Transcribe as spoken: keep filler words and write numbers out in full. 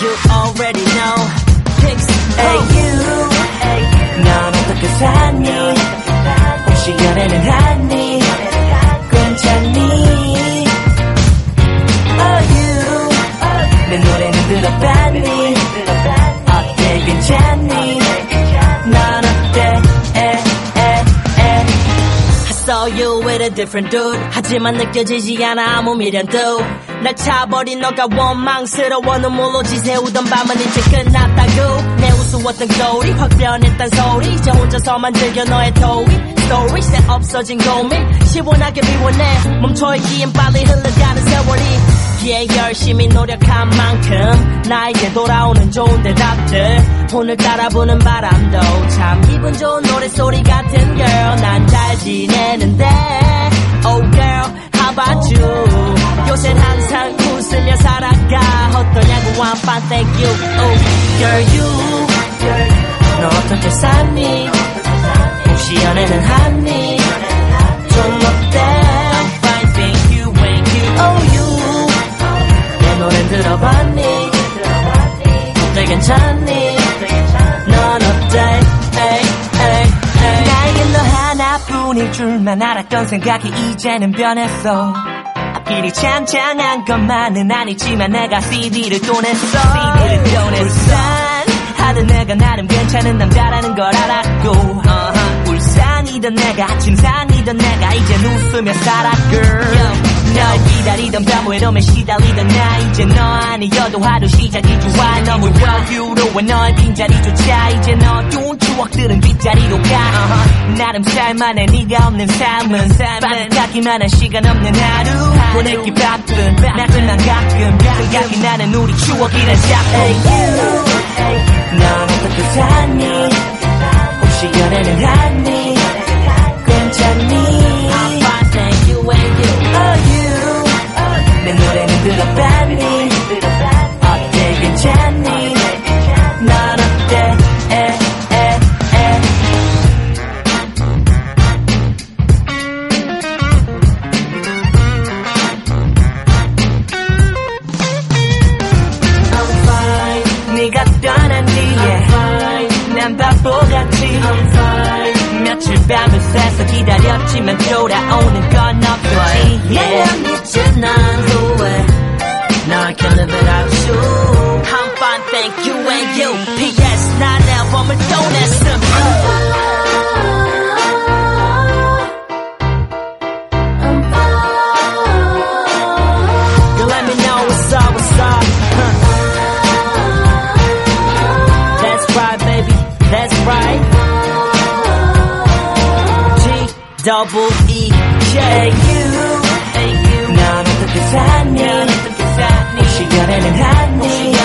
you already know. Pics, hey you, 넌 어떻게 사니? 혹시 연애는 하니? 괜찮니? Oh you, 내 노래는 들어봤니? 어때 괜찮니? 넌 어때? 에, 에, 에. I saw you with a different dude. 하지만 느껴지지 않아 아무 미련도. 날 차버린 너가 원망스러워 눈물로 지새우던 밤은 이제 끝났다고. 내 우스웠던 거울이 확 변했단 소리. 이제 혼자서만 즐겨 너의 토이 스토리. 새 없어진 고민 시원하게 비워내. 멈춰있기엔 빨리 흘러가는 세월이. Yeah, 열심히 노력한 만큼 나에게 돌아오는 좋은 대답들. 오늘따라 부는 바람도 참 기분 좋은 노래소리 같은 girl. 난 잘 지내는데 Oh girl, how about you? 요샌 항상 웃으며 살아가. 어떠냐고 I'm fine, thank you. Oh girl, you 너 어떻게 사니? 혹시 연애는 하니? 좀 어때? I'm fine, thank you, thank you. Oh you 내 노래 들어봤니? 어때 괜찮니? 넌 어때? 에이, 에이, 에이. 나에겐 너 하나뿐일 줄만 알았던 생각이 이제는 변했어. 앞길이 창창한 것만은 아니지만 내가 씨디를 또 냈어. 씨디를 또 냈어. 불쌍하던 내가 나름 괜찮은 남자라는 걸 알았고 uh-huh. 불쌍이던 내가 진상이던 내가 이젠 웃으며 살아 girl. Yo. 널 기다리던 밤 외로움에 시달리던 나 이제 너 아니어도 하루 시작이 좋아. 너무 여유로워 너의 빈자리조차. 이제 너 어두운 추억들은 뒷자리로 가 uh-huh. 나름 살만해 네가 없는 삶은 빠듯하기만 한 시간 없는 하루, 하루. 보내기 바쁜 나지만 가끔 생각이 나는 우리 추억이란 작품. Hey you, 넌 어떻게 사니? 혹시 연애는 하니? 괜찮니? I'm fine, thank you, and you. Oh you 내 노래는 들어봤니? 어때 괜찮니? 넌 어때? 에, 에, 에. I'm fine 네가 떠난 뒤에 난 바보같이 I'm fine 며칠 밤을 새서 기다렸지만 돌아오는 건 없었지. 내가 믿진 난 후회 Now I can't live without you. I'm fine, thank you, and you. P S 난 앨범을 또 냈음. You let me know what's up, what's up. Huh. That's right, baby, that's right. G double E K. Hey you, Hey you. 넌 어떻게 사니? 혹시 연애는 하니?